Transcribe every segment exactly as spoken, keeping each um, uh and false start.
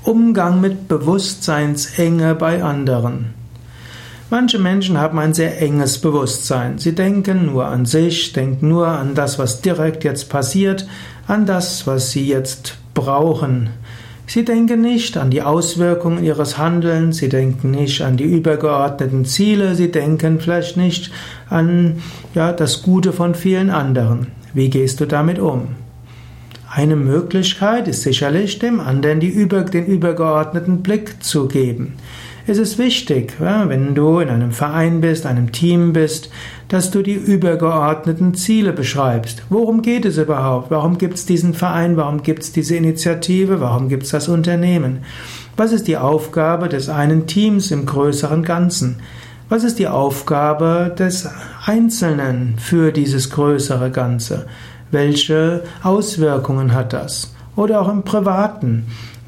Umgang mit Bewusstseinsenge bei anderen. Manche Menschen haben ein sehr enges Bewusstsein. Sie denken nur an sich, denken nur an das, was direkt jetzt passiert, an das, was sie jetzt brauchen. Sie denken nicht an die Auswirkungen ihres Handelns, sie denken nicht an die übergeordneten Ziele, sie denken vielleicht nicht an, ja, das Gute von vielen anderen. Wie gehst du damit um? Eine Möglichkeit ist sicherlich, dem anderen die über, den übergeordneten Blick zu geben. Es ist wichtig, ja, wenn du in einem Verein bist, einem Team bist, dass du die übergeordneten Ziele beschreibst. Worum geht es überhaupt? Warum gibt es diesen Verein? Warum gibt es diese Initiative? Warum gibt es das Unternehmen? Was ist die Aufgabe des einen Teams im größeren Ganzen? Was ist die Aufgabe des Einzelnen für dieses größere Ganze? Welche Auswirkungen hat das? Oder auch im Privaten.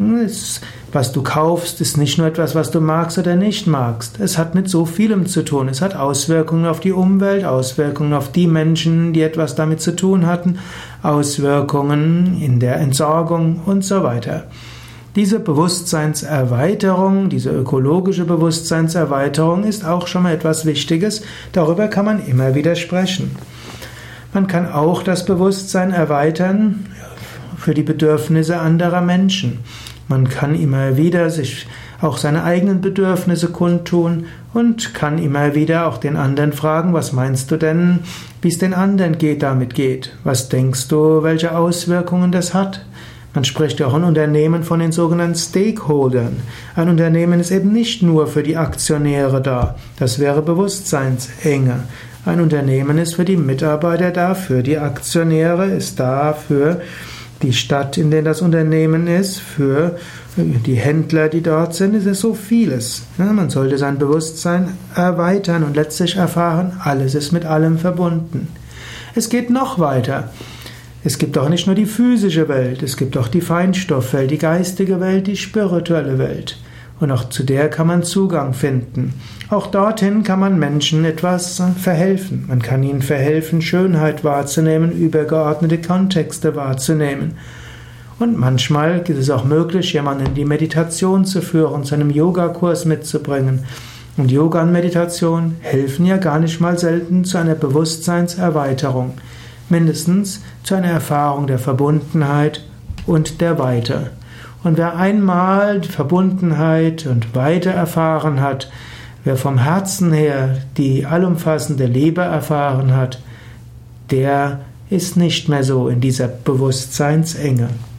Was du kaufst, ist nicht nur etwas, was du magst oder nicht magst. Es hat mit so vielem zu tun. Es hat Auswirkungen auf die Umwelt, Auswirkungen auf die Menschen, die etwas damit zu tun hatten, Auswirkungen in der Entsorgung und so weiter. Diese Bewusstseinserweiterung, diese ökologische Bewusstseinserweiterung ist auch schon mal etwas Wichtiges. Darüber kann man immer wieder sprechen. Man kann auch das Bewusstsein erweitern für die Bedürfnisse anderer Menschen. Man kann immer wieder sich auch seine eigenen Bedürfnisse kundtun und kann immer wieder auch den anderen fragen, was meinst du denn, wie es den anderen geht, damit geht? Was denkst du, welche Auswirkungen das hat? Man spricht ja auch in Unternehmen von den sogenannten Stakeholdern. Ein Unternehmen ist eben nicht nur für die Aktionäre da. Das wäre Bewusstseinsenge. Ein Unternehmen ist für die Mitarbeiter da, für die Aktionäre, ist da für die Stadt, in der das Unternehmen ist, für die Händler, die dort sind. Es ist so vieles. Man sollte sein Bewusstsein erweitern und letztlich erfahren, alles ist mit allem verbunden. Es geht noch weiter. Es gibt auch nicht nur die physische Welt, es gibt auch die Feinstoffwelt, die geistige Welt, die spirituelle Welt. Und auch zu der kann man Zugang finden. Auch dorthin kann man Menschen etwas verhelfen. Man kann ihnen verhelfen, Schönheit wahrzunehmen, übergeordnete Kontexte wahrzunehmen. Und manchmal ist es auch möglich, jemanden in die Meditation zu führen, zu einem Yogakurs mitzubringen. Und Yoga und Meditation helfen ja gar nicht mal selten zu einer Bewusstseinserweiterung. Mindestens zu einer Erfahrung der Verbundenheit und der Weite. Und wer einmal die Verbundenheit und Weite erfahren hat, wer vom Herzen her die allumfassende Liebe erfahren hat, der ist nicht mehr so in dieser Bewusstseinsenge.